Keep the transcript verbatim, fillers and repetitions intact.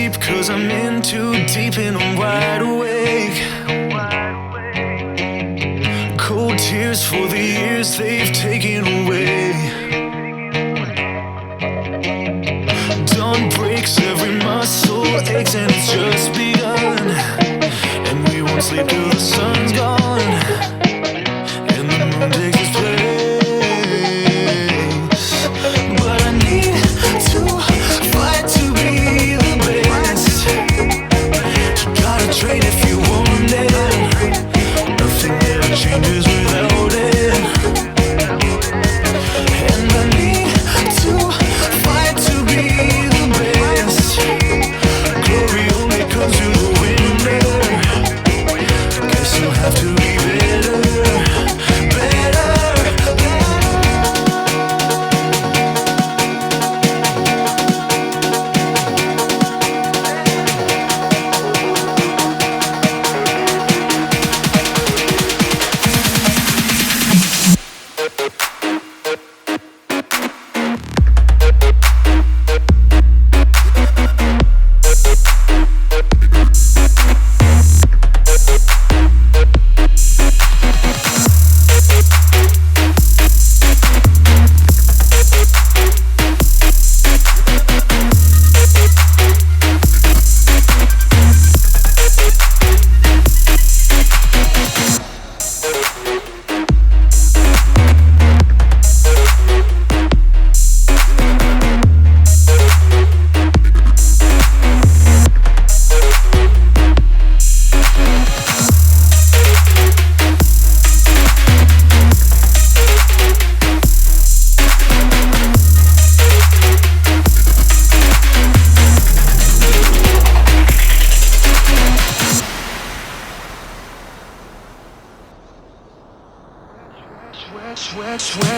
sleep, cause I'm in too deep and I'm wide awake. Cold tears for the years they've taken away. Dawn breaks, every muscle aches, and it's just begun. And we won't sleep till the sun's gone and the moon takes its place. But I need to fight to be the best. You gotta train if you want it. Nothing ever changes without it. And I need to fight to be the best. Glory only comes to the winner. Guess you'll have to be better, better, better. Sweat, sweat, sweat.